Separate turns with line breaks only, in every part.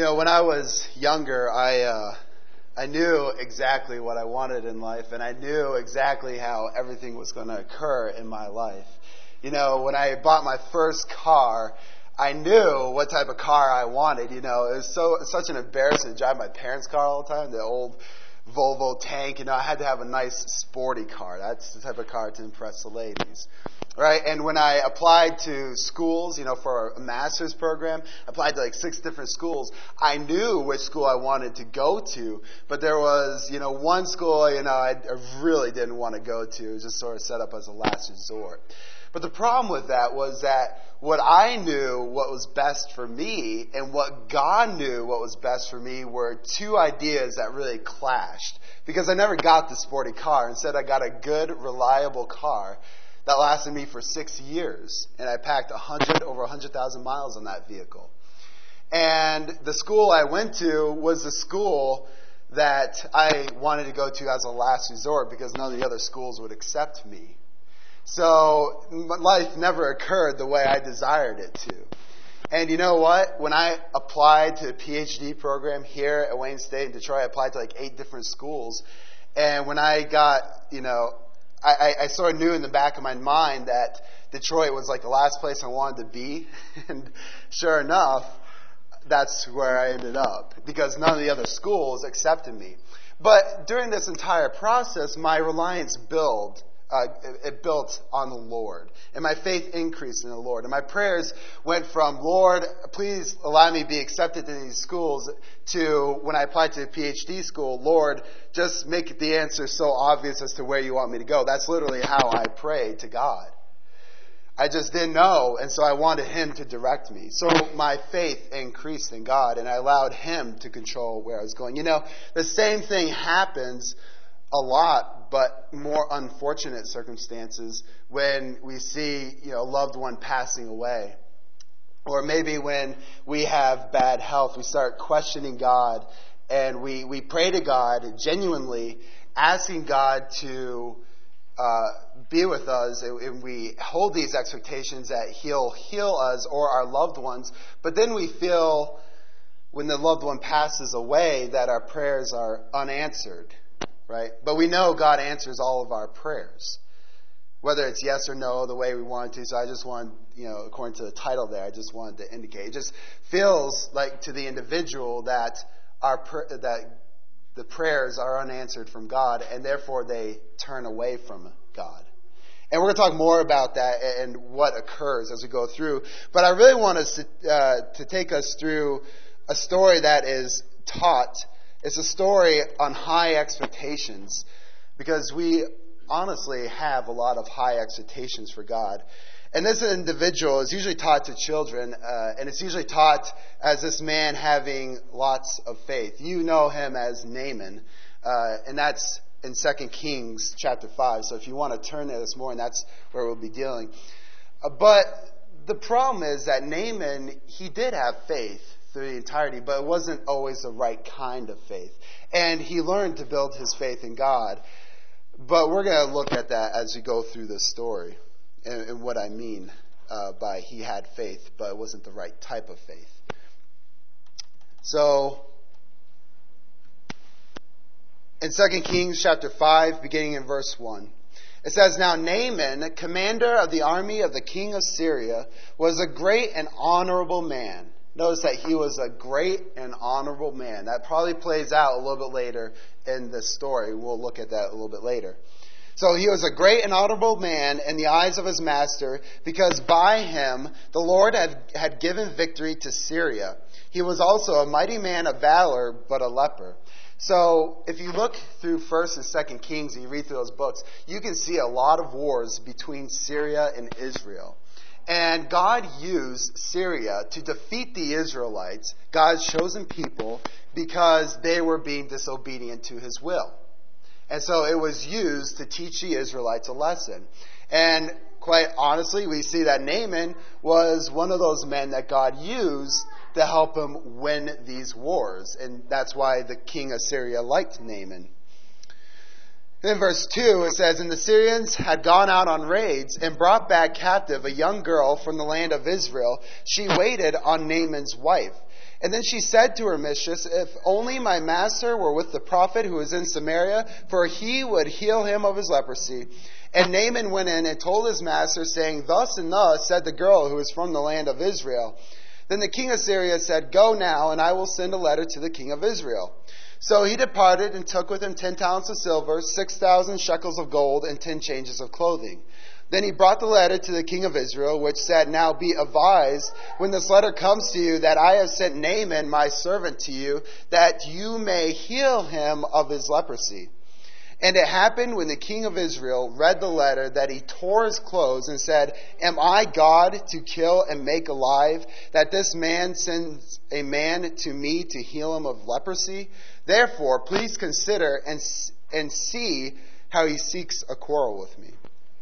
When I was younger, I knew exactly what I wanted in life, and I knew exactly how everything was going to occur in my life. When I bought my first car, I knew what type of car I wanted. It was such an embarrassment to drive my parents' car all the time, the old Volvo tank. I had to have a nice sporty car. That's the type of car to impress the ladies. Right? And when I applied to schools, for a master's program, I applied to like 6 different schools. I knew which school I wanted to go to, but there was, one school, I really didn't want to go to. It was just sort of set up as a last resort. But the problem with that was that what I knew what was best for me and what God knew what was best for me were 2 ideas that really clashed. Because I never got the sporty car. Instead, I got a good, reliable car that lasted me for 6 years. And I packed over 100,000 miles on that vehicle. And the school I went to was the school that I wanted to go to as a last resort because none of the other schools would accept me. So life never occurred the way I desired it to. And you know what? When I applied to a PhD program here at Wayne State in Detroit, I applied to like 8 different schools. And when I got, I sort of knew in the back of my mind that Detroit was like the last place I wanted to be. And sure enough, that's where I ended up because none of the other schools accepted me. But during this entire process, my reliance built on the Lord. And my faith increased in the Lord. And my prayers went from, Lord, please allow me to be accepted in these schools, to when I applied to the PhD school, Lord, just make the answer so obvious as to where you want me to go. That's literally how I prayed to God. I just didn't know, and so I wanted Him to direct me. So my faith increased in God, and I allowed Him to control where I was going. The same thing happens a lot, but more unfortunate circumstances when we see, a loved one passing away. Or maybe when we have bad health, we start questioning God, and we pray to God genuinely, asking God to be with us, and we hold these expectations that He'll heal us or our loved ones, but then we feel when the loved one passes away that our prayers are unanswered. Right? But we know God answers all of our prayers, whether it's yes or no, the way we want to. So I just want, according to the title there, I just wanted to indicate. It just feels like to the individual that that the prayers are unanswered from God, and therefore they turn away from God. And we're going to talk more about that and what occurs as we go through. But I really want us to take us through a story that is taught. It's a story on high expectations because we honestly have a lot of high expectations for God. And this individual is usually taught to children, and it's usually taught as this man having lots of faith. You know him as Naaman, and that's in 2 Kings chapter 5. So if you want to turn there this morning, that's where we'll be dealing. But the problem is that Naaman, he did have faith through the entirety, but it wasn't always the right kind of faith. And he learned to build his faith in God. But we're going to look at that as we go through this story and what I mean by he had faith, but it wasn't the right type of faith. So, in 2 Kings chapter 5, beginning in verse 1, it says, Now Naaman, commander of the army of the king of Syria, was a great and honorable man. Notice that he was a great and honorable man. That probably plays out a little bit later in this story. We'll look at that a little bit later. So he was a great and honorable man in the eyes of his master, because by him the Lord had given victory to Syria. He was also a mighty man of valor, but a leper. So if you look through 1st and 2nd Kings and you read through those books, you can see a lot of wars between Syria and Israel. And God used Syria to defeat the Israelites, God's chosen people, because they were being disobedient to His will. And so it was used to teach the Israelites a lesson. And quite honestly, we see that Naaman was one of those men that God used to help him win these wars. And that's why the king of Syria liked Naaman. In verse 2, it says, And the Syrians had gone out on raids and brought back captive a young girl from the land of Israel. She waited on Naaman's wife. And then she said to her mistress, "If only my master were with the prophet who is in Samaria, for he would heal him of his leprosy." And Naaman went in and told his master, saying, "Thus and thus said the girl who is from the land of Israel." Then the king of Syria said, "Go now, and I will send a letter to the king of Israel." So he departed and took with him 10 talents of silver, 6,000 shekels of gold, and 10 changes of clothing. Then he brought the letter to the king of Israel, which said, "Now be advised, when this letter comes to you, that I have sent Naaman my servant to you, that you may heal him of his leprosy." And it happened when the king of Israel read the letter that he tore his clothes and said, "Am I God to kill and make alive, that this man sends a man to me to heal him of leprosy? Therefore, please consider and see how he seeks a quarrel with me."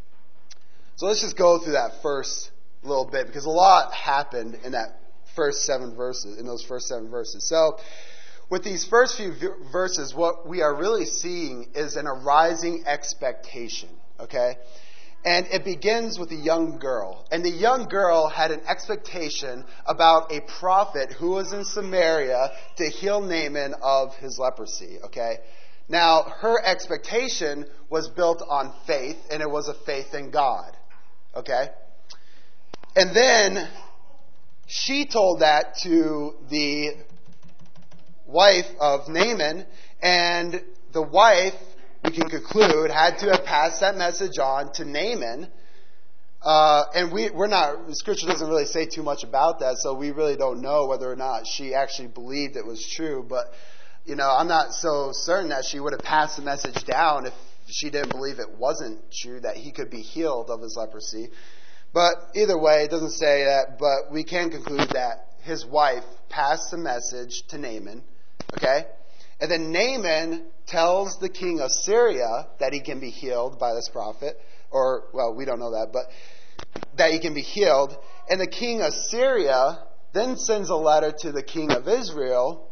So let's just go through that first little bit, because a lot happened in those first 7 verses. So with these first few verses, what we are really seeing is an arising expectation, okay? And it begins with a young girl. And the young girl had an expectation about a prophet who was in Samaria to heal Naaman of his leprosy, okay? Now, her expectation was built on faith, and it was a faith in God, okay? And then she told that to the wife of Naaman, and the wife, we can conclude, had to have passed that message on to Naaman. And Scripture doesn't really say too much about that, so we really don't know whether or not she actually believed it was true. But, I'm not so certain that she would have passed the message down if she didn't believe it wasn't true, that he could be healed of his leprosy. But either way, it doesn't say that, but we can conclude that his wife passed the message to Naaman. Okay? And then Naaman tells the king of Syria that he can be healed by this prophet. Or, well, we don't know that, but that he can be healed. And the king of Syria then sends a letter to the king of Israel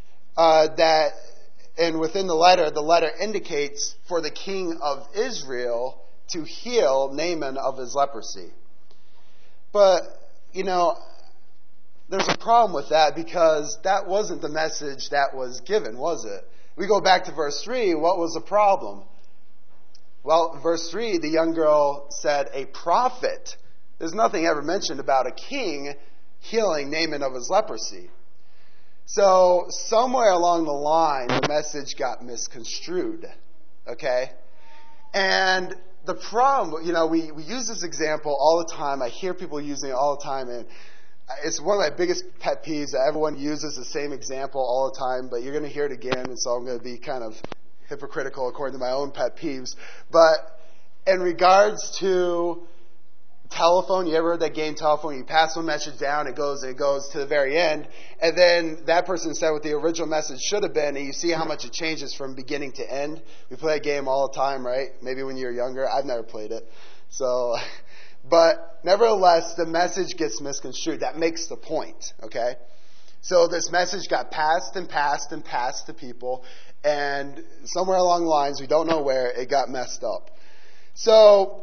and within the letter indicates for the king of Israel to heal Naaman of his leprosy. But, there's a problem with that, because that wasn't the message that was given, was it? We go back to verse 3, what was the problem? Well, verse 3, the young girl said, a prophet. There's nothing ever mentioned about a king healing Naaman of his leprosy. So, somewhere along the line, the message got misconstrued. Okay? And the problem, we use this example all the time. I hear people using it all the time, and it's one of my biggest pet peeves that everyone uses the same example all the time, but you're going to hear it again, and so I'm going to be kind of hypocritical according to my own pet peeves. But in regards to telephone, you ever heard that game Telephone? You pass one message down, it goes to the very end, and then that person said what the original message should have been, and you see how much it changes from beginning to end. We play that game all the time, right? Maybe when you were younger. I've never played it. So, but nevertheless, the message gets misconstrued. That makes the point, okay? So this message got passed and passed and passed to people, and somewhere along the lines, we don't know where, it got messed up. So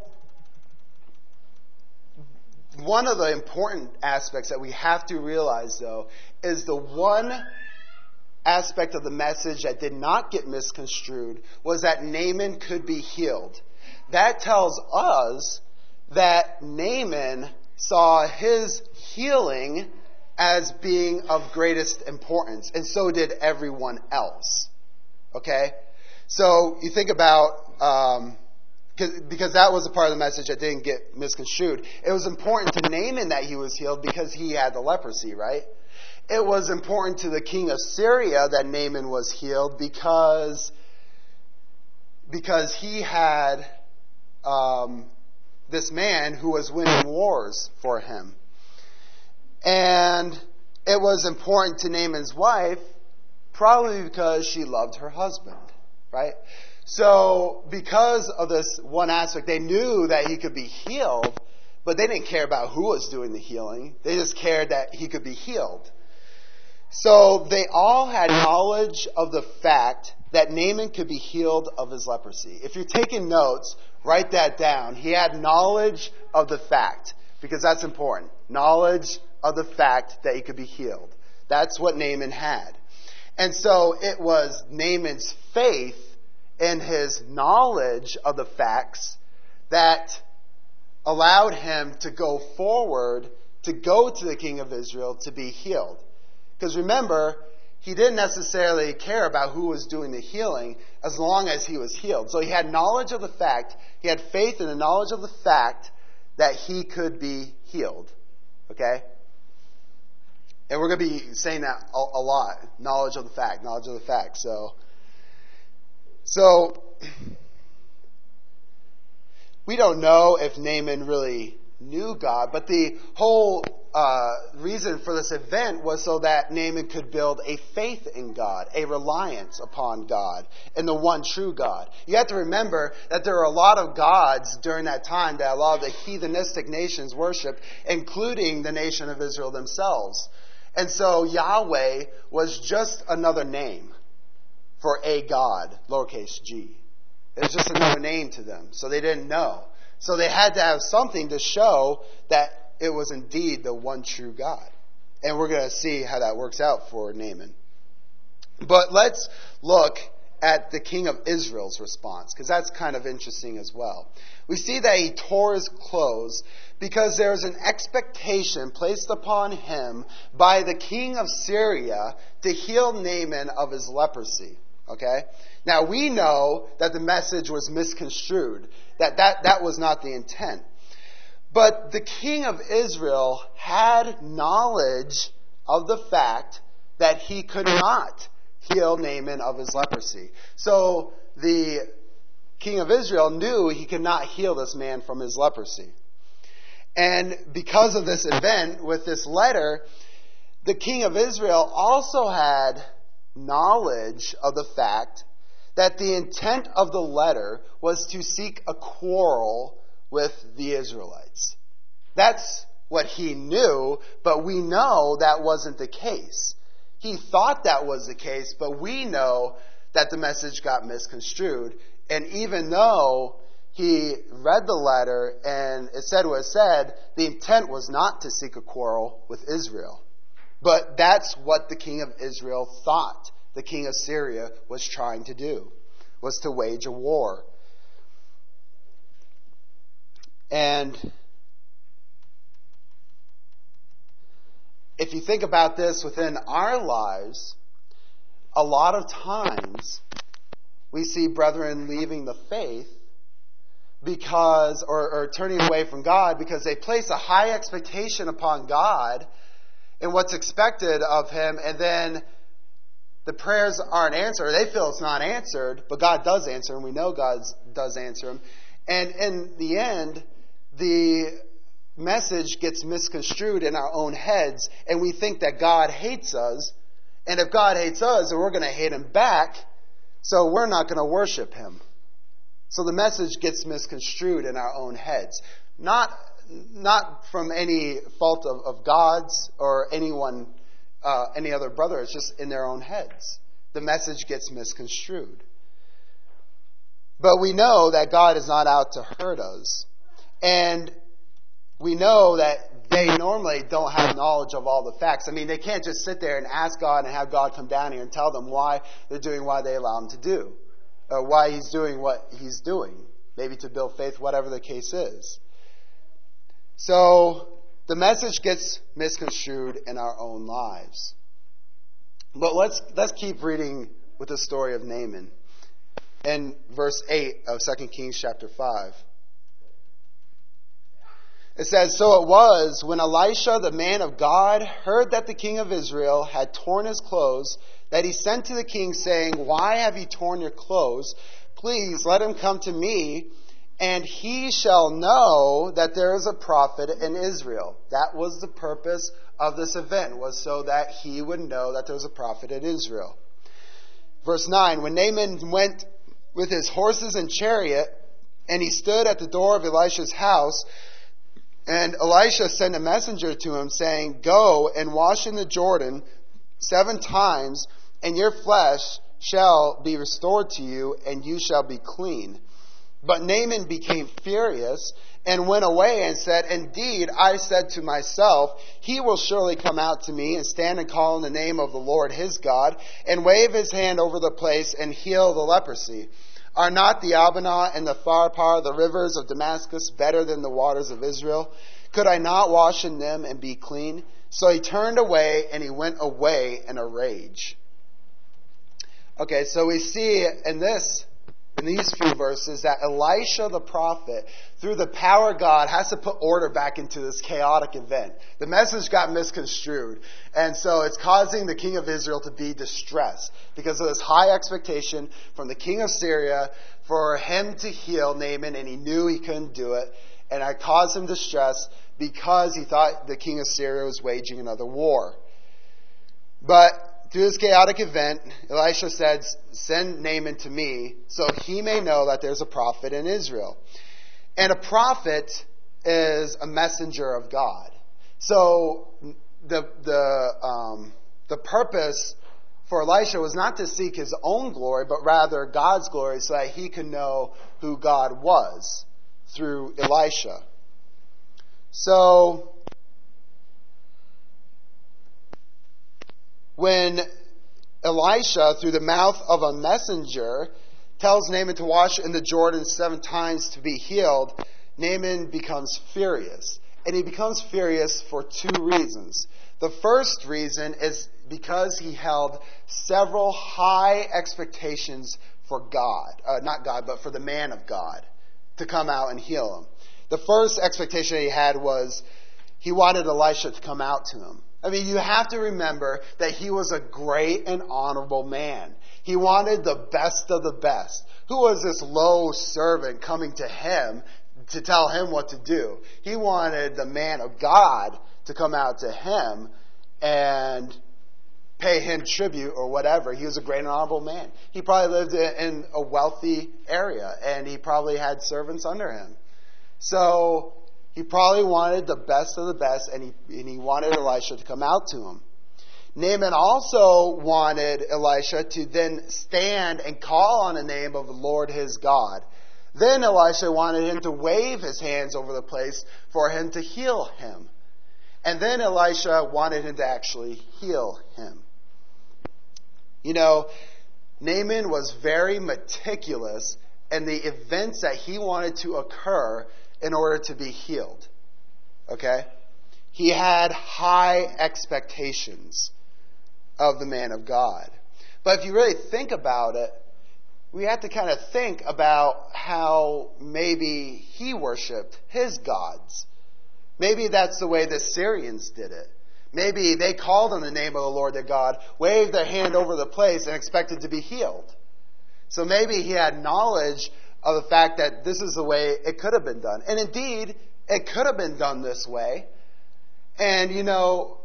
one of the important aspects that we have to realize, though, is the one aspect of the message that did not get misconstrued was that Naaman could be healed. That tells us that Naaman saw his healing as being of greatest importance, and so did everyone else. Okay? So you think about, because that was a part of the message that didn't get misconstrued. It was important to Naaman that he was healed because he had the leprosy, right? It was important to the king of Syria that Naaman was healed because he had this man who was winning wars for him. And it was important to Naaman's wife probably because she loved her husband, right? So because of this one aspect, they knew that he could be healed, but they didn't care about who was doing the healing. They just cared that he could be healed. So they all had knowledge of the fact that Naaman could be healed of his leprosy. If you're taking notes, write that down. He had knowledge of the fact, because that's important. Knowledge of the fact that he could be healed. That's what Naaman had. And so it was Naaman's faith and his knowledge of the facts that allowed him to go forward, to go to the king of Israel to be healed. Because remember, he didn't necessarily care about who was doing the healing as long as he was healed. So he had knowledge of the fact, he had faith in the knowledge of the fact that he could be healed. Okay? And we're going to be saying that a lot. Knowledge of the fact, knowledge of the fact. So we don't know if Naaman really knew God, but the whole reason for this event was so that Naaman could build a faith in God, a reliance upon God, and the one true God. You have to remember that there are a lot of gods during that time that a lot of the heathenistic nations worshiped, including the nation of Israel themselves. And so Yahweh was just another name for a God, lowercase g. It was just another name to them, so they didn't know. So they had to have something to show that it was indeed the one true God. And we're going to see how that works out for Naaman. But let's look at the king of Israel's response, because that's kind of interesting as well. We see that he tore his clothes because there was an expectation placed upon him by the king of Syria to heal Naaman of his leprosy. Okay? Now we know that the message was misconstrued, that was not the intent. But the king of Israel had knowledge of the fact that he could not heal Naaman of his leprosy. So the king of Israel knew he could not heal this man from his leprosy. And because of this event with this letter, the king of Israel also had knowledge of the fact that the intent of the letter was to seek a quarrel with the Israelites. That's what he knew, but we know that wasn't the case. He thought that was the case, but we know that the message got misconstrued. And even though he read the letter and it said what it said, the intent was not to seek a quarrel with Israel. But that's what the king of Israel thought the king of Syria was trying to do, was to wage a war. And if you think about this within our lives, a lot of times we see brethren leaving the faith because, or turning away from God because they place a high expectation upon God and what's expected of Him, and then the prayers aren't answered. They feel it's not answered, but God does answer them. We know God does answer them. And in the end, the message gets misconstrued in our own heads, and we think that God hates us. And if God hates us, then we're going to hate Him back, so we're not going to worship Him. So the message gets misconstrued in our own heads. Not from any fault of God's or anyone, any other brother. It's just in their own heads. The message gets misconstrued. But we know that God is not out to hurt us. And we know that they normally don't have knowledge of all the facts. I mean, they can't just sit there and ask God and have God come down here and tell them why they're doing what they allow Him to do. Or why He's doing what He's doing. Maybe to build faith, whatever the case is. So the message gets misconstrued in our own lives. But let's keep reading with the story of Naaman. In verse 8 of 2 Kings chapter 5. It says, "So it was, when Elisha, the man of God, heard that the king of Israel had torn his clothes, that he sent to the king, saying, 'Why have you torn your clothes? Please let him come to me, and he shall know that there is a prophet in Israel.'" That was the purpose of this event, was so that he would know that there was a prophet in Israel. Verse 9, "When Naaman went with his horses and chariot, and he stood at the door of Elisha's house, and Elisha sent a messenger to him, saying, 'Go and wash in the Jordan 7 times, and your flesh shall be restored to you, and you shall be clean. But Naaman became furious and went away and said, "Indeed, I said to myself, he will surely come out to me and stand and call in the name of the Lord his God and wave his hand over the place and heal the leprosy. Are not the Abana and the Pharpar, the rivers of Damascus, better than the waters of Israel? Could I not wash in them and be clean?" So he turned away and he went away in a rage. Okay, so we see in these few verses that Elisha the prophet, through the power of God, has to put order back into this chaotic event. The message got misconstrued, and so it's causing the king of Israel to be distressed because of this high expectation from the king of Syria for him to heal Naaman, and he knew he couldn't do it, and it caused him distress because he thought the king of Syria was waging another war. But through this chaotic event, Elisha said, "Send Naaman to me so he may know that there's a prophet in Israel." And a prophet is a messenger of God. So the purpose for Elisha was not to seek his own glory, but rather God's glory so that he could know who God was through Elisha. So when Elisha, through the mouth of a messenger, tells Naaman to wash in the Jordan 7 times to be healed, Naaman becomes furious. And he becomes furious for 2 reasons. The first reason is because he held several high expectations for God. Not God, but for the man of God to come out and heal him. The first expectation he had was he wanted Elisha to come out to him. I mean, you have to remember that he was a great and honorable man. He wanted the best of the best. Who was this low servant coming to him to tell him what to do? He wanted the man of God to come out to him and pay him tribute or whatever. He was a great and honorable man. He probably lived in a wealthy area, and he probably had servants under him. So he probably wanted the best of the best, and he wanted Elisha to come out to him. Naaman also wanted Elisha to then stand and call on the name of the Lord his God. Then Elisha wanted him to wave his hands over the place for him to heal him. And then Elisha wanted him to actually heal him. You know, Naaman was very meticulous in the events that he wanted to occur in order to be healed. Okay? He had high expectations of the man of God. But if you really think about it, we have to kind of think about how maybe he worshipped his gods. Maybe that's the way the Syrians did it. Maybe they called on the name of the Lord their God, waved their hand over the place, and expected to be healed. So maybe he had knowledge of the fact that this is the way it could have been done. And indeed, it could have been done this way. And, you know,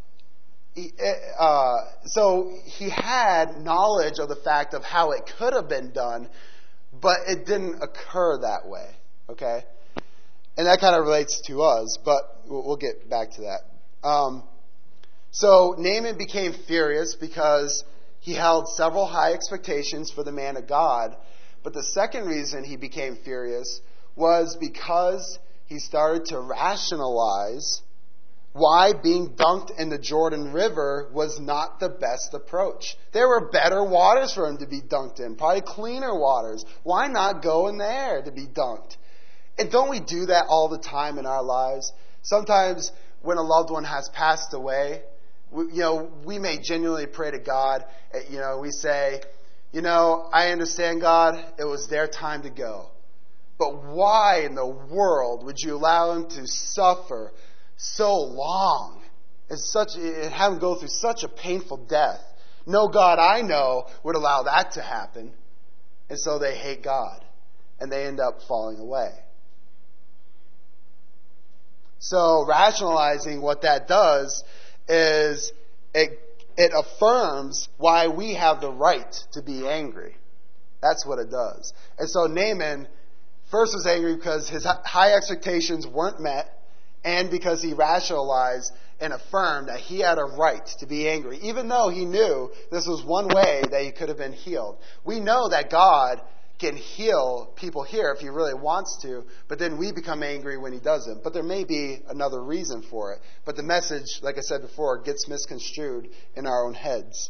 so he had knowledge of the fact of how it could have been done, but it didn't occur that way. Okay? And that kind of relates to us, but we'll get back to that. So Naaman became furious because he held several high expectations for the man of God. But the second reason he became furious was because he started to rationalize why being dunked in the Jordan River was not the best approach. There were better waters for him to be dunked in, probably cleaner waters. Why not go in there to be dunked? And don't we do that all the time in our lives? Sometimes when a loved one has passed away, we may genuinely pray to God. We say, I understand, God, it was their time to go. But why in the world would you allow him to suffer so long and have him go through such a painful death? No God I know would allow that to happen. And so they hate God, and they end up falling away. So rationalizing what that does is it affirms why we have the right to be angry. That's what it does. And so Naaman first was angry because his high expectations weren't met, and because he rationalized and affirmed that he had a right to be angry, even though he knew this was one way that he could have been healed. We know that God can heal people here if he really wants to, but then we become angry when he doesn't. But there may be another reason for it. But the message, like I said before, gets misconstrued in our own heads.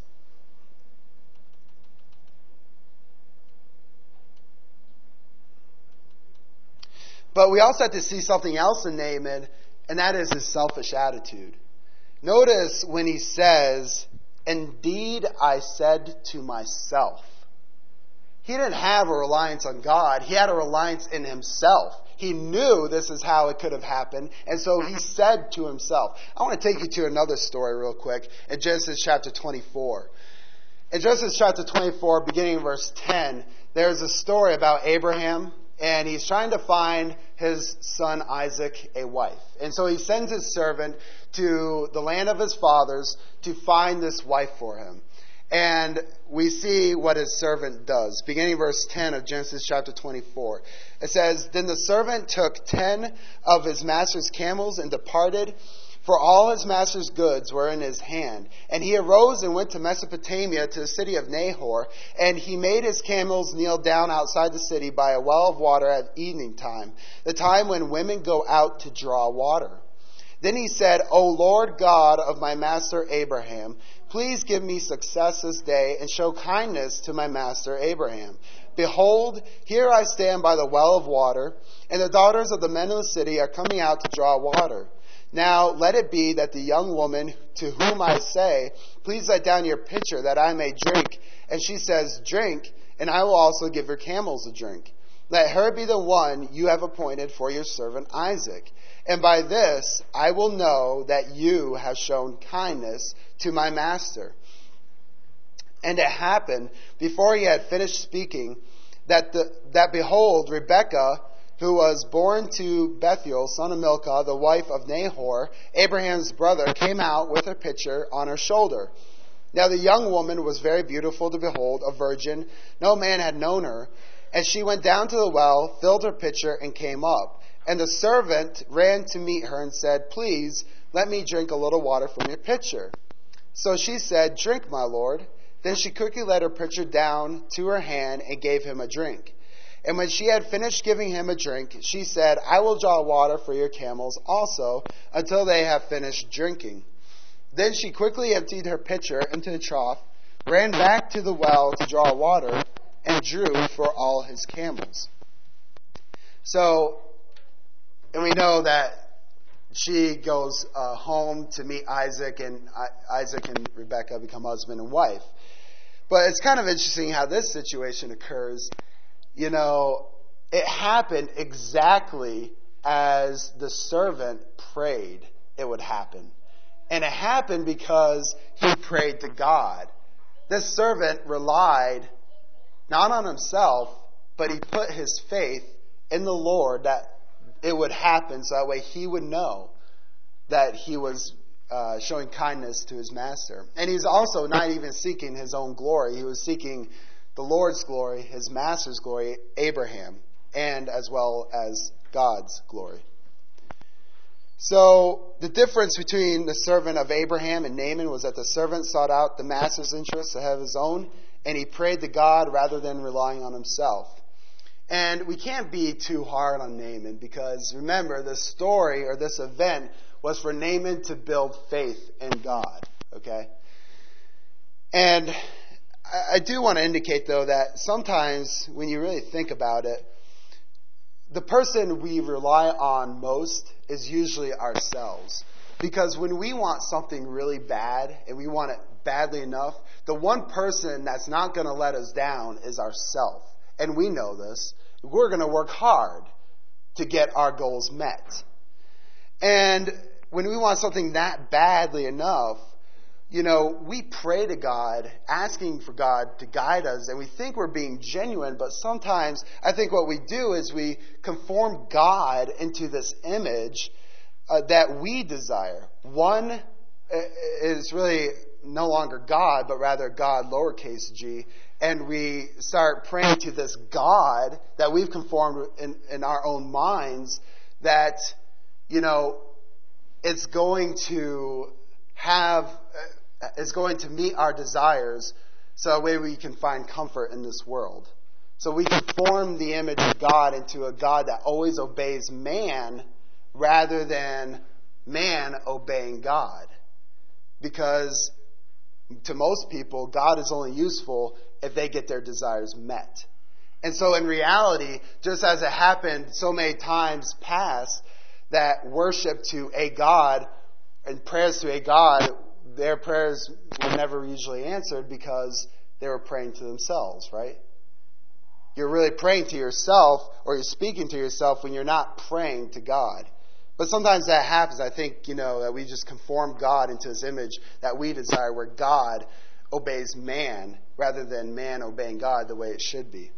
But we also have to see something else in Naaman, and that is his selfish attitude. Notice when he says, "Indeed, I said to myself." He didn't have a reliance on God. He had a reliance in himself. He knew this is how it could have happened, and so he said to himself. I want to take you to another story real quick in Genesis chapter 24. In Genesis chapter 24, beginning in verse 10, there's a story about Abraham, and he's trying to find his son Isaac a wife. And so he sends his servant to the land of his fathers to find this wife for him. And we see what his servant does. Beginning verse 10 of Genesis chapter 24. It says, "Then the servant took 10 of his master's camels and departed, for all his master's goods were in his hand. And he arose and went to Mesopotamia, to the city of Nahor. And he made his camels kneel down outside the city by a well of water at evening time, the time when women go out to draw water. Then he said, O Lord God of my master Abraham, please give me success this day and show kindness to my master Abraham. Behold, here I stand by the well of water, and the daughters of the men of the city are coming out to draw water. Now let it be that the young woman to whom I say, please let down your pitcher that I may drink, and she says, drink, and I will also give her camels a drink. Let her be the one you have appointed for your servant Isaac. And by this I will know that you have shown kindness to my master." And it happened, before he had finished speaking, that behold, Rebekah, who was born to Bethuel, son of Milcah, the wife of Nahor, Abraham's brother, came out with her pitcher on her shoulder. Now the young woman was very beautiful to behold, a virgin. No man had known her. And she went down to the well, filled her pitcher, and came up. And the servant ran to meet her and said, please, let me drink a little water from your pitcher. So she said, drink, my lord. Then she quickly let her pitcher down to her hand and gave him a drink. And when she had finished giving him a drink, she said, I will draw water for your camels also, until they have finished drinking. Then she quickly emptied her pitcher into the trough, ran back to the well to draw water, and drew for all his camels. So, and we know that she goes home to meet Isaac, and Isaac and Rebekah become husband and wife. But it's kind of interesting how this situation occurs. You know, it happened exactly as the servant prayed it would happen. And it happened because he prayed to God. This servant relied not on himself, but he put his faith in the Lord that it would happen, so that way he would know that he was showing kindness to his master. And he's also not even seeking his own glory. He was seeking the Lord's glory, his master's glory, Abraham, and as well as God's glory. So the difference between the servant of Abraham and Naaman was that the servant sought out the master's interests ahead of his own, and he prayed to God rather than relying on himself. And we can't be too hard on Naaman, because remember, this story or this event was for Naaman to build faith in God. Okay? And I do want to indicate, though, that sometimes when you really think about it, the person we rely on most is usually ourselves. Because when we want something really bad, and we want it badly enough, the one person that's not going to let us down is ourselves. And we know this. We're going to work hard to get our goals met. And when we want something that badly enough, you know, we pray to God, asking for God to guide us, and we think we're being genuine, but sometimes I think what we do is we conform God into this image that we desire. One is really no longer God, but rather God, lowercase g, and we start praying to this God that we've conformed in our own minds that, you know, it's going to meet our desires, so that way we can find comfort in this world. So we conform the image of God into a God that always obeys man rather than man obeying God. Because to most people, God is only useful if they get their desires met. And so in reality, just as it happened so many times past, that worship to a God and prayers to a God, their prayers were never usually answered because they were praying to themselves, right? You're really praying to yourself, or you're speaking to yourself when you're not praying to God. But sometimes that happens. I think, that we just conform God into His image that we desire, where God obeys man rather than man obeying God the way it should be.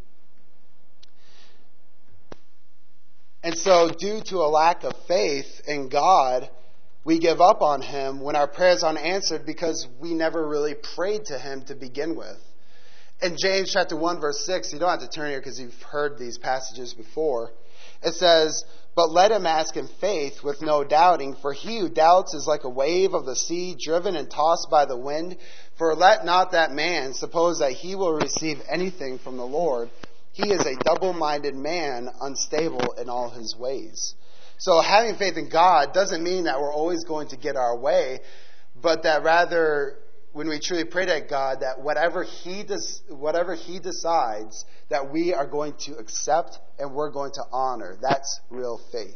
And so, due to a lack of faith in God, we give up on Him when our prayers aren't answered because we never really prayed to Him to begin with. In James chapter 1, verse 6, you don't have to turn here because you've heard these passages before. It says, "But let him ask in faith with no doubting, for he who doubts is like a wave of the sea driven and tossed by the wind. For let not that man suppose that he will receive anything from the Lord. He is a double-minded man, unstable in all his ways." So having faith in God doesn't mean that we're always going to get our way, but that rather, when we truly pray to God, that whatever He decides, that we are going to accept and we're going to honor. That's real faith.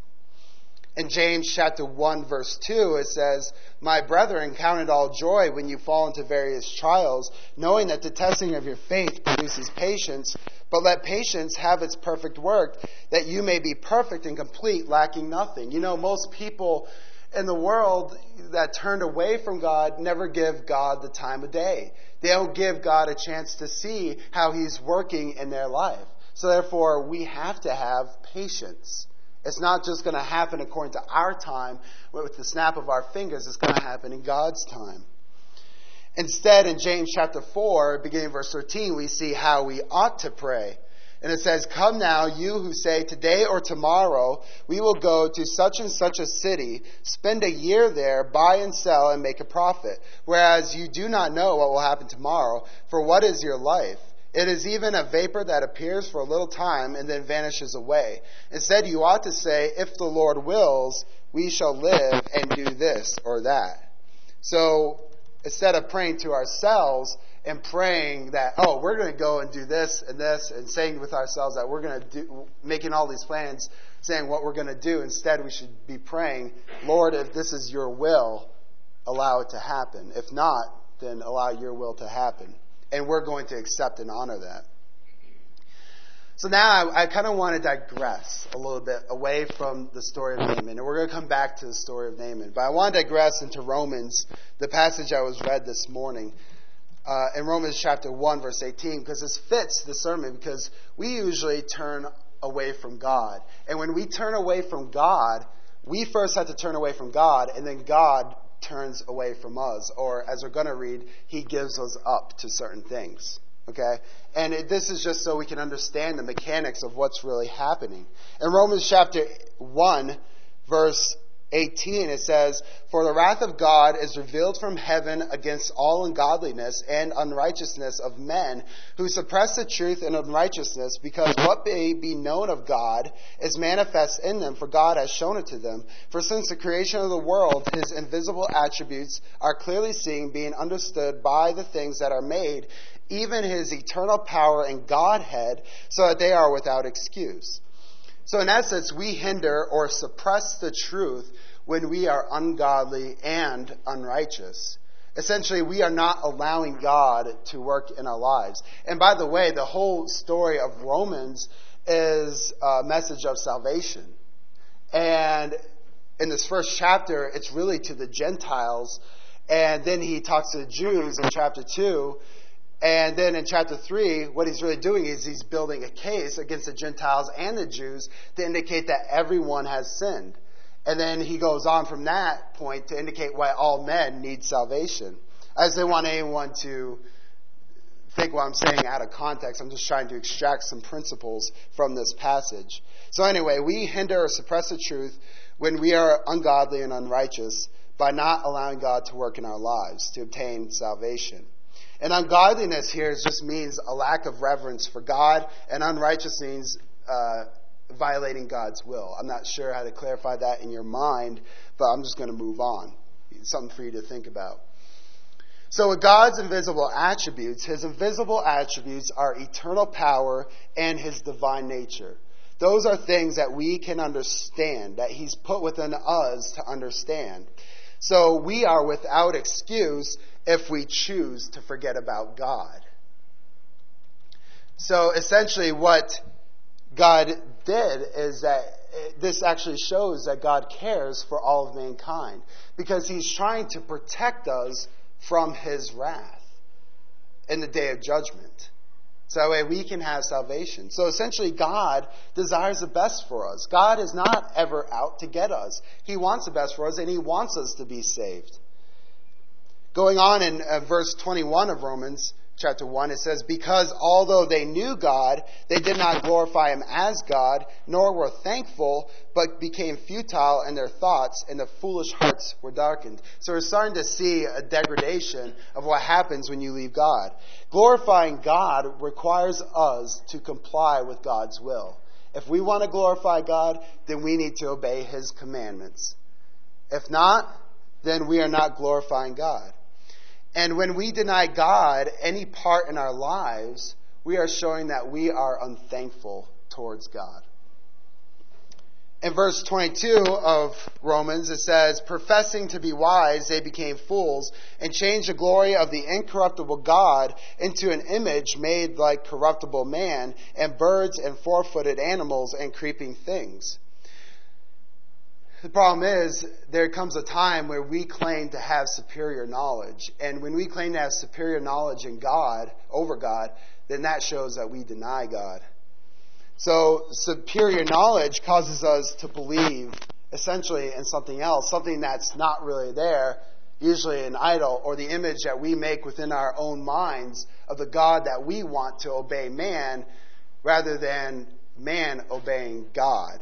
In James chapter 1, verse 2, it says, "My brethren, count it all joy when you fall into various trials, knowing that the testing of your faith produces patience. But let patience have its perfect work, that you may be perfect and complete, lacking nothing." Most people in the world that turned away from God never give God the time of day. They don't give God a chance to see how He's working in their life. So therefore, we have to have patience. It's not just going to happen according to our time, with the snap of our fingers. It's going to happen in God's time. Instead, in James chapter 4, beginning verse 13, we see how we ought to pray. And it says, "Come now, you who say, today or tomorrow, we will go to such and such a city, spend a year there, buy and sell, and make a profit. Whereas you do not know what will happen tomorrow, for what is your life? It is even a vapor that appears for a little time and then vanishes away. Instead, you ought to say, if the Lord wills, we shall live and do this or that." So, instead of praying to ourselves and praying that, we're going to go and do this, and saying with ourselves that we're going to do, making all these plans, saying what we're going to do, instead we should be praying, "Lord, if this is your will, allow it to happen. If not, then allow your will to happen." And we're going to accept and honor that. So now I kind of want to digress a little bit away from the story of Naaman. And we're going to come back to the story of Naaman. But I want to digress into Romans, the passage I was read this morning. In Romans chapter 1, verse 18, because this fits the sermon, because we usually turn away from God. And when we turn away from God, we first have to turn away from God, and then God turns away from us. Or, as we're going to read, He gives us up to certain things. Okay? And this is just so we can understand the mechanics of what's really happening. In Romans chapter 1, verse 18, it says, "For the wrath of God is revealed from heaven against all ungodliness and unrighteousness of men who suppress the truth in unrighteousness, because what may be known of God is manifest in them, for God has shown it to them. For since the creation of the world, His invisible attributes are clearly seen, being understood by the things that are made, even His eternal power and Godhead, so that they are without excuse." So in essence, we hinder or suppress the truth when we are ungodly and unrighteous. Essentially, we are not allowing God to work in our lives. And by the way, the whole story of Romans is a message of salvation. And in this first chapter, it's really to the Gentiles. And then he talks to the Jews in chapter 2. And then in chapter 3, what he's really doing is he's building a case against the Gentiles and the Jews to indicate that everyone has sinned. And then he goes on from that point to indicate why all men need salvation. I just didn't want anyone to think what I'm saying out of context. I'm just trying to extract some principles from this passage. So anyway, we hinder or suppress the truth when we are ungodly and unrighteous by not allowing God to work in our lives to obtain salvation. And ungodliness here just means a lack of reverence for God, and unrighteous means violating God's will. I'm not sure how to clarify that in your mind, but I'm just going to move on. It's something for you to think about. So with God's invisible attributes, his invisible attributes are eternal power and his divine nature. Those are things that we can understand, that he's put within us to understand. So we are without excuse if we choose to forget about God. So essentially what God did is that this actually shows that God cares for all of mankind, because he's trying to protect us from his wrath in the day of judgment. So that way we can have salvation. So essentially God desires the best for us. God is not ever out to get us. He wants the best for us, and he wants us to be saved. Going on in verse 21 of Romans chapter 1, it says, because although they knew God, they did not glorify him as God, nor were thankful, but became futile in their thoughts, and their foolish hearts were darkened. So we're starting to see a degradation of what happens when you leave God. Glorifying God requires us to comply with God's will. If we want to glorify God, then we need to obey his commandments. If not, then we are not glorifying God. And when we deny God any part in our lives, we are showing that we are unthankful towards God. In verse 22 of Romans, it says, professing to be wise, they became fools and changed the glory of the incorruptible God into an image made like corruptible man and birds and four-footed animals and creeping things. The problem is, there comes a time where we claim to have superior knowledge. And when we claim to have superior knowledge in God, over God, then that shows that we deny God. So superior knowledge causes us to believe essentially in something else, something that's not really there, usually an idol, or the image that we make within our own minds of the God that we want to obey man, rather than man obeying God.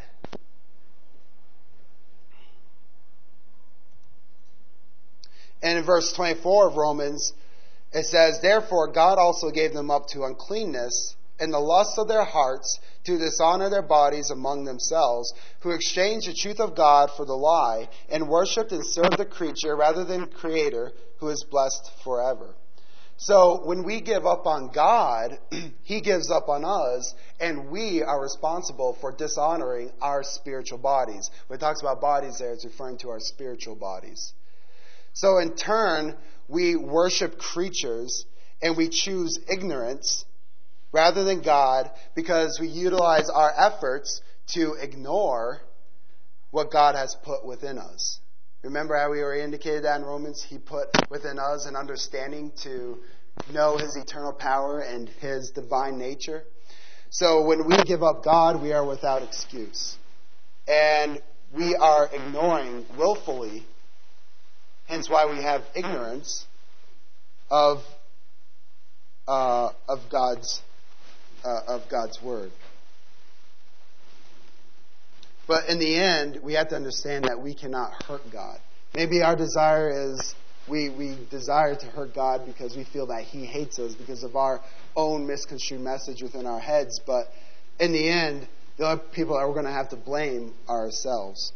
And in verse 24 of Romans, it says, therefore God also gave them up to uncleanness in the lust of their hearts to dishonor their bodies among themselves, who exchanged the truth of God for the lie, and worshipped and served the creature rather than the Creator, who is blessed forever. So when we give up on God, he gives up on us, and we are responsible for dishonoring our spiritual bodies. When it talks about bodies there, it's referring to our spiritual bodies. So in turn, we worship creatures and we choose ignorance rather than God, because we utilize our efforts to ignore what God has put within us. Remember how we already indicated that in Romans? He put within us an understanding to know his eternal power and his divine nature. So when we give up God, we are without excuse. And we are ignoring willfully, hence why we have ignorance of God's word. But in the end, we have to understand that we cannot hurt God. Maybe our desire is we desire to hurt God because we feel that he hates us because of our own misconstrued message within our heads. But in the end, the only people that we're going to have to blame are ourselves.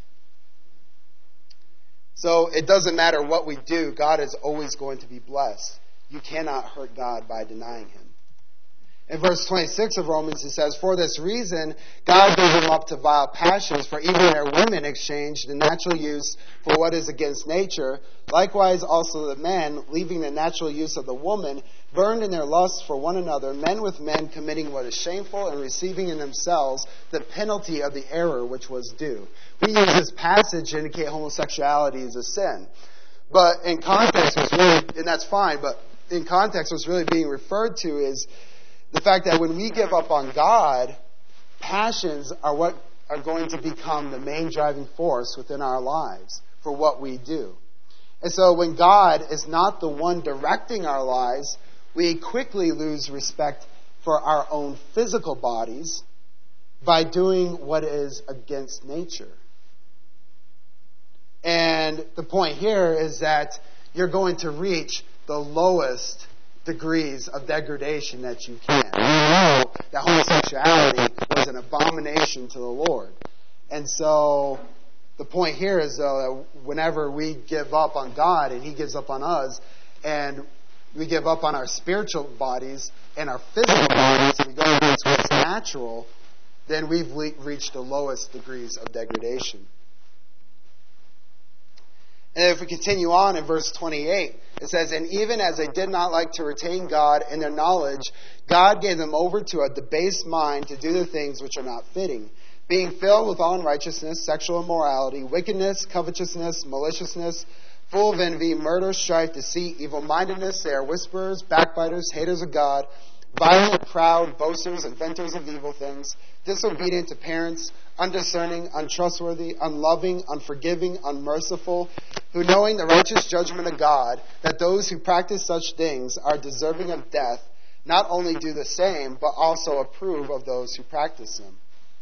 So it doesn't matter what we do, God is always going to be blessed. You cannot hurt God by denying him. In verse 26 of Romans, it says, for this reason, God gave them up to vile passions, for even their women exchanged the natural use for what is against nature. Likewise also the men, leaving the natural use of the woman, burned in their lust for one another, men with men committing what is shameful and receiving in themselves the penalty of the error which was due. We use this passage to indicate homosexuality is a sin. But in context, what's really, and that's fine, but in context, what's really being referred to is the fact that when we give up on God, passions are what are going to become the main driving force within our lives for what we do. And so when God is not the one directing our lives, we quickly lose respect for our own physical bodies by doing what is against nature. And the point here is that you're going to reach the lowest degrees of degradation that you can. We know that homosexuality was an abomination to the Lord. And so the point here is, though, that whenever we give up on God and He gives up on us, and we give up on our spiritual bodies and our physical bodies, and we go against what's natural, then we've reached the lowest degrees of degradation. And if we continue on in verse 28, it says, "And even as they did not like to retain God in their knowledge, God gave them over to a debased mind to do the things which are not fitting, being filled with all unrighteousness, sexual immorality, wickedness, covetousness, maliciousness, full of envy, murder, strife, deceit, evil-mindedness. They are whisperers, backbiters, haters of God, violent, proud, boasters, inventors of evil things, disobedient to parents, undiscerning, untrustworthy, unloving, unforgiving, unmerciful, who knowing the righteous judgment of God, that those who practice such things are deserving of death, not only do the same, but also approve of those who practice them."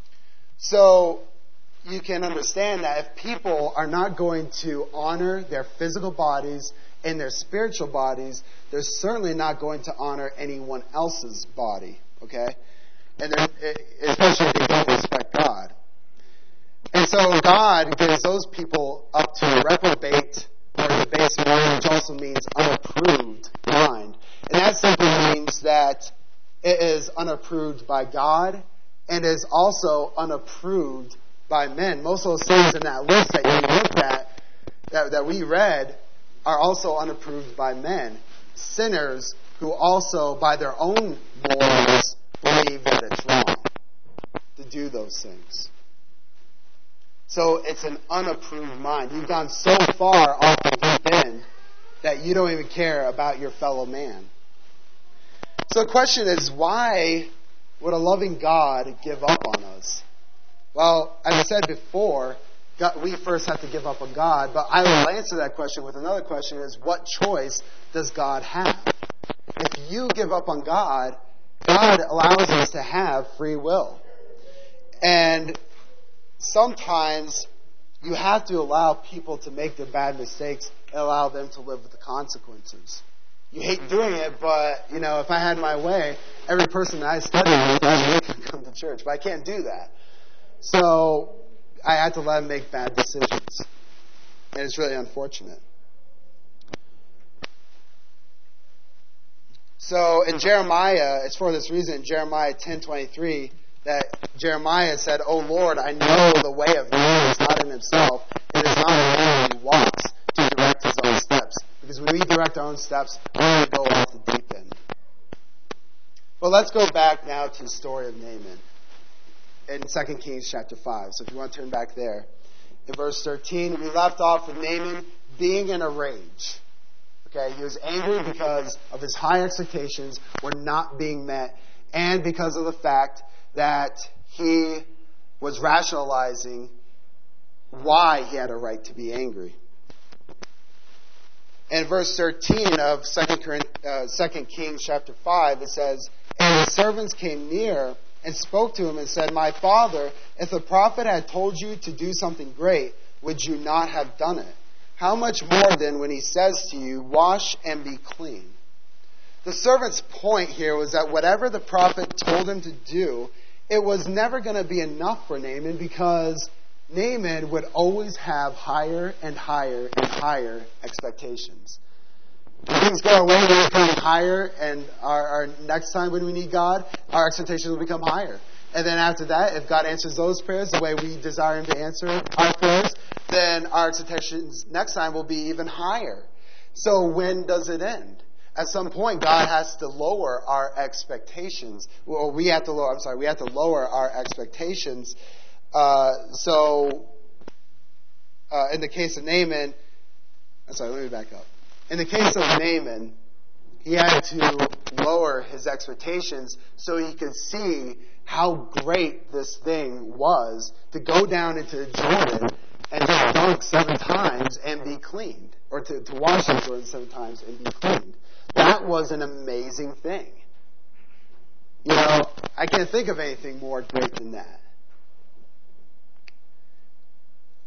So you can understand that if people are not going to honor their physical bodies and their spiritual bodies, they're certainly not going to honor anyone else's body, okay? And especially if they don't respect God. And so God gives those people up to a reprobate or debased mind, which also means unapproved mind. And that simply means that it is unapproved by God and is also unapproved by men. Most of those things in that list that you looked at, that we read, are also unapproved by men. Sinners who also, by their own morals, believe that it's wrong to do those things. So it's an unapproved mind. You've gone so far off the deep end that you don't even care about your fellow man. So the question is, why would a loving God give up on us? Well, as I said before, we first have to give up on God, but I will answer that question with another question, is what choice does God have? If you give up on God, God allows us to have free will. And sometimes you have to allow people to make their bad mistakes and allow them to live with the consequences. You hate doing it, but, if I had my way, every person that I study with, I would come to church. But I can't do that. So I had to let them make bad decisions. And it's really unfortunate. So in Jeremiah, it's for this reason, in Jeremiah 10:23, that Jeremiah said, "O Lord, I know the way of man is not in himself. It is not in man he walks to direct his own steps." Because when we direct our own steps, we're going to go off the deep end. Well, let's go back now to the story of Naaman in 2 Kings chapter 5. So if you want to turn back there. In verse 13, we left off with Naaman being in a rage. Okay, he was angry because of his high expectations were not being met, and because of the fact that he was rationalizing why he had a right to be angry. In verse 13 of 2 Kings chapter 5, it says, "And the servants came near and spoke to him and said, 'My father, if the prophet had told you to do something great, would you not have done it? How much more then when he says to you, wash and be clean?'" The servant's point here was that whatever the prophet told him to do, it was never going to be enough for Naaman, because Naaman would always have higher and higher and higher expectations. When things go our way, we're becoming higher, and our next time when we need God, our expectations will become higher. And then after that, if God answers those prayers the way we desire Him to answer our prayers, then our expectations next time will be even higher. So when does it end? At some point, God has to lower our expectations. Well, we have to lower our expectations. In the case of Naaman, let me back up. In the case of Naaman, he had to lower his expectations so he could see how great this thing was to go down into Jordan and to dunk 7 times and be cleaned, or to wash in Jordan 7 times and be cleaned. That was an amazing thing. I can't think of anything more great than that.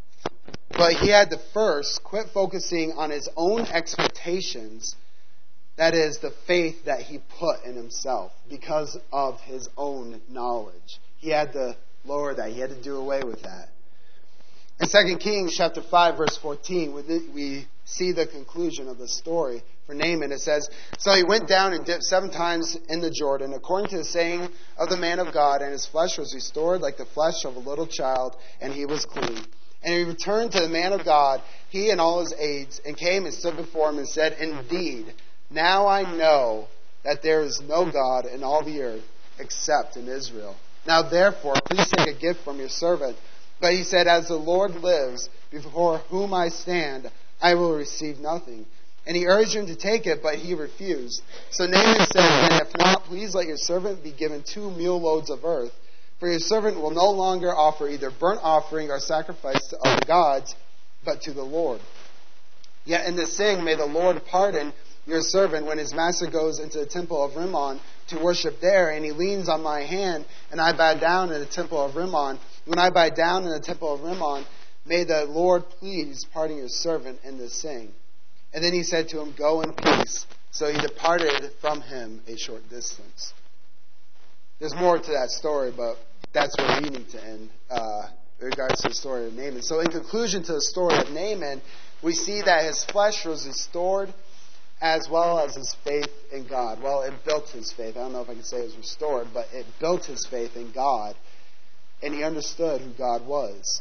But he had to first quit focusing on his own expectations That is the faith that he put in himself because of his own knowledge. He had to lower that. He had to do away with that. In 2 Kings chapter 5, verse 14, we see the conclusion of the story for Naaman. It says, "So he went down and dipped 7 times in the Jordan, according to the saying of the man of God, and his flesh was restored like the flesh of a little child, and he was clean. And he returned to the man of God, he and all his aides, and came and stood before him and said, 'Indeed, now I know that there is no God in all the earth except in Israel. Now therefore, please take a gift from your servant.' But he said, 'As the Lord lives, before whom I stand, I will receive nothing.' And he urged him to take it, but he refused. So Naaman said, 'Then if not, please let your servant be given 2 mule loads of earth. For your servant will no longer offer either burnt offering or sacrifice to other gods, but to the Lord. Yet in this saying, may the Lord pardon your servant when his master goes into the temple of Rimmon to worship there, and he leans on my hand, and I bow down in the temple of Rimmon. When I bow down in the temple of Rimmon, may the Lord please pardon your servant in this saying.' And then he said to him, 'Go in peace.' So he departed from him a short distance." There's more to that story, but that's where we need to end in regards to the story of Naaman. So in conclusion to the story of Naaman, we see that his flesh was restored as well as his faith in God. Well, it built his faith. I don't know if I can say it was restored, but it built his faith in God. And he understood who God was.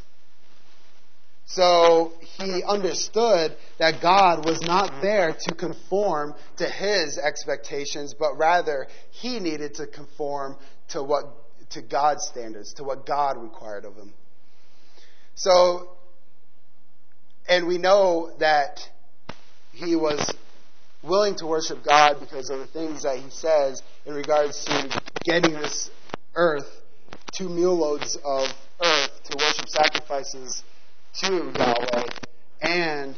So he understood that God was not there to conform to his expectations, but rather he needed to conform to God's standards, to what God required of him. So, and we know that he was willing to worship God because of the things that he says in regards to getting this earth, 2 mule loads of earth to worship sacrifices to Yahweh, and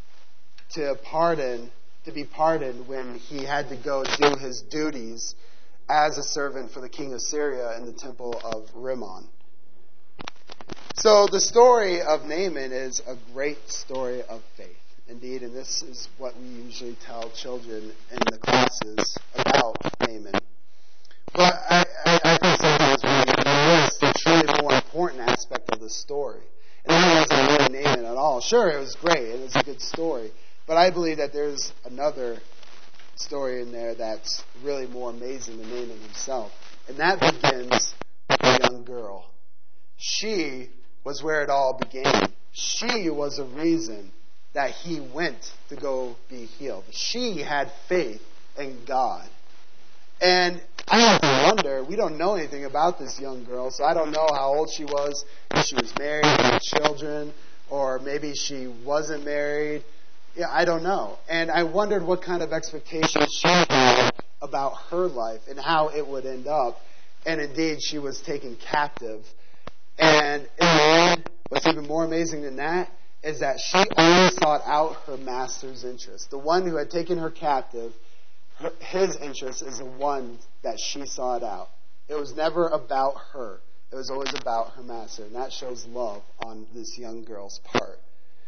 to be pardoned when he had to go do his duties as a servant for the king of Syria in the temple of Rimmon. So the story of Naaman is a great story of faith, indeed, and this is what we usually tell children in the classes about Naaman. But I think sometimes we miss the truly more important aspect of the story. And that wasn't really Naaman at all. Sure, it was great. It was a good story. But I believe that there's another story in there that's really more amazing than Naaman himself. And that begins with a young girl. She was where it all began. She was the reason that he went to go be healed. She had faith in God. And I have to wonder, we don't know anything about this young girl, so I don't know how old she was, if she was married, had children, or maybe she wasn't married. Yeah, I don't know. And I wondered what kind of expectations she had about her life and how it would end up. And indeed, she was taken captive. And in the end, what's even more amazing than that is that she only sought out her master's interest. The one who had taken her captive, his interest is the one that she sought out. It was never about her. It was always about her master. And that shows love on this young girl's part.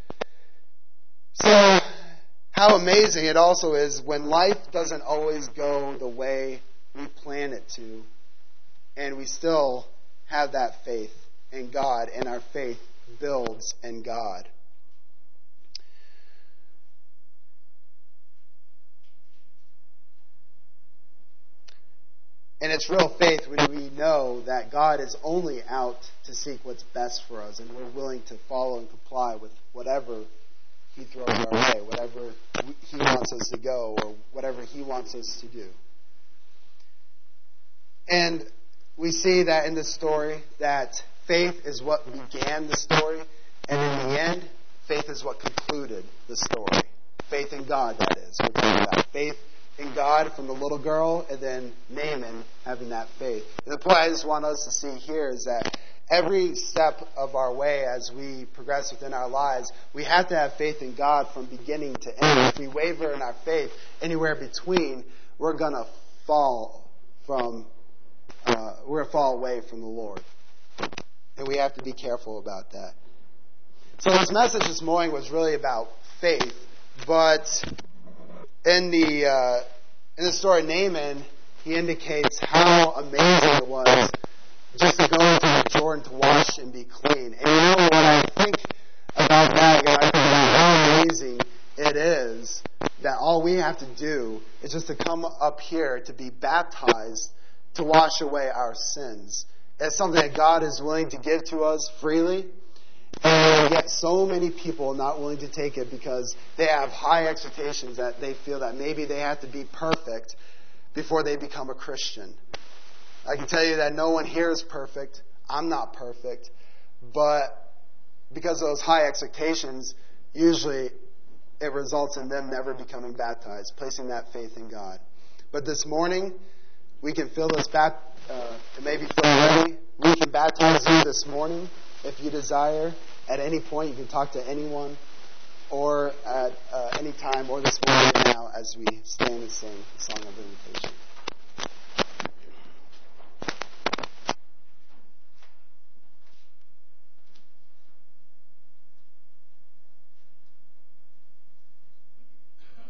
So, how amazing it also is when life doesn't always go the way we plan it to, and we still have that faith in God, and our faith builds in God. And it's real faith when we know that God is only out to seek what's best for us, and we're willing to follow and comply with whatever He throws our way, whatever He wants us to go, or whatever He wants us to do. And we see that in the story that faith is what began the story, and in the end, faith is what concluded the story. Faith in God, that is. We're talking about faith in God from the little girl, and then Naaman having that faith. And the point I just want us to see here is that every step of our way as we progress within our lives, we have to have faith in God from beginning to end. If we waver in our faith anywhere between, we're going to fall away from the Lord. And we have to be careful about that. So this message this morning was really about faith, but In the story of Naaman, he indicates how amazing it was just to go into the Jordan to wash and be clean. And you know what I think about that? I think about how amazing it is that all we have to do is just to come up here to be baptized to wash away our sins. It's something that God is willing to give to us freely. And yet so many people are not willing to take it because they have high expectations that they feel that maybe they have to be perfect before they become a Christian. I can tell you that no one here is perfect. I'm not perfect. But because of those high expectations, usually it results in them never becoming baptized, placing that faith in God. But this morning, we can fill this maybe feel ready. We can baptize you this morning if you desire. At any point, you can talk to anyone, or at any time, or this morning now as we stand and sing the song of invitation.